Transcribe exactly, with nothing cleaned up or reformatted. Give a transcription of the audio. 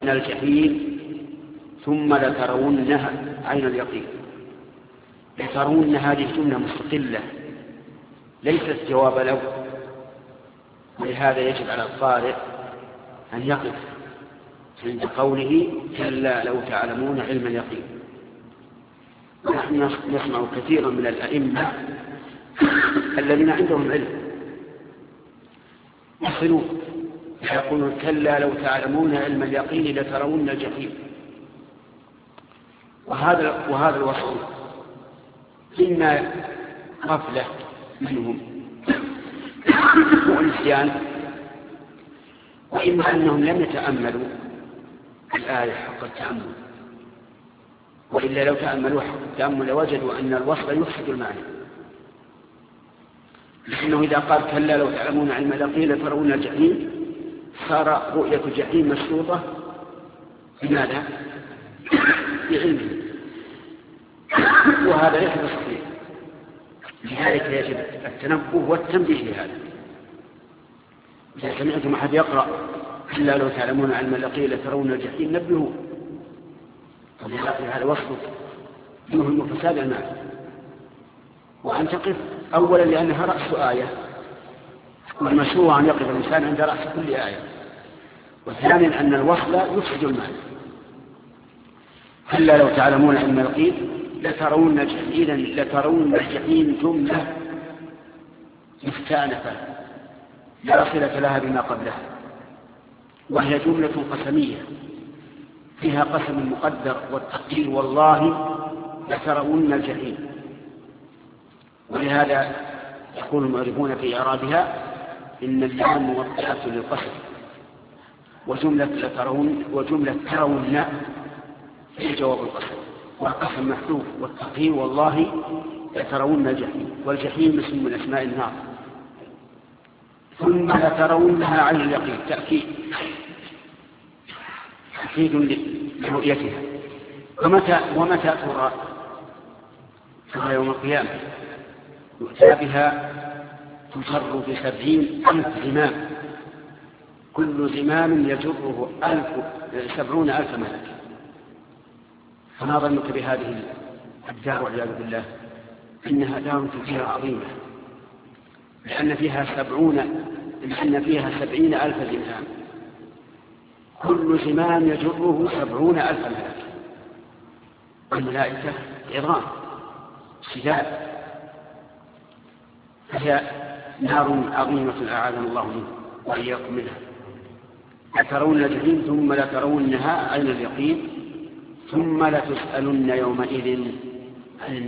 الجحيم ثم لترونها عين اليقين. لترون هذه جملة مستقلة ليست جواب لو، ولهذا يجب على القارئ أن يقف عند قوله كلا لو تعلمون علم اليقين. نحن نسمع كثيرا من الأئمة الذين عندهم علم يصلون يقولون كلا لو تعلمون علم اليقين لترون الجحيم. وهذا وهذا الوصف إما غفلة منهم ونسيان، وإما أنهم لم يتأملوا الآية حق التأمل، وإلا لو تأملوا حق التأمل لوجدوا أن الوصف يفسد المعنى. لأنه إذا قال كلا لو تعلمون علم اليقين لترون الجحيم صار رؤية الجحيم مشروطة بماذا؟ بعلمه، وهذا ليس صحيح. لذلك يجب التنبه والتنبيه لهذا. إذا سمعتم أحد يقرأ كلا لو تعلمون علم اليقين لترون الجحيم نبهوا، هذا وصف يوهم فساد المعنى. وأن تقف أولا لأنها رأس آية، والمشروع أن يقف الإنسان عند رأس كل آية. وثانيا أن الوصل يفسد المعنى. كلا لو تعلمون علم اليقين لترون الجحيم لترون الجحيم جملة مستأنفة لا صلة لها بما قبلها، وهي جملة قسمية فيها قسم مقدر والتقدير والله لترون الجحيم. ولهذا يقول المعربون في إعرابها إن اللام موضحة للقسم، وجملة لترون وجملة ترون في جواب القسم، والقسم محذوف والتقدير والله لترون الجحيم. والجحيم اسم من أسماء النار. ثم لترونها عين اليقين تأكيد تأكيد لرؤيتها. ومتى ومتى ترى؟ ترى يوم القيامة يؤتى بها تجر بسبعين ألف زمام، كل زمام يجره ألف سبعون ألف ملك. فما ظنك بهذه الدار والعياذ بالله؟ إنها دار كثيرة عظيمة، لأن فيها سبعون لأن فيها سبعين ألف زمام، كل زمام يجره سبعون ألف ملك. الملائكة عظام شداد، فهي نار عظيمة أعاذنا الله منها وإياكم منها. لترون الجحيم ثم لترونها عين اليقين ثم لتسألن يومئذ عن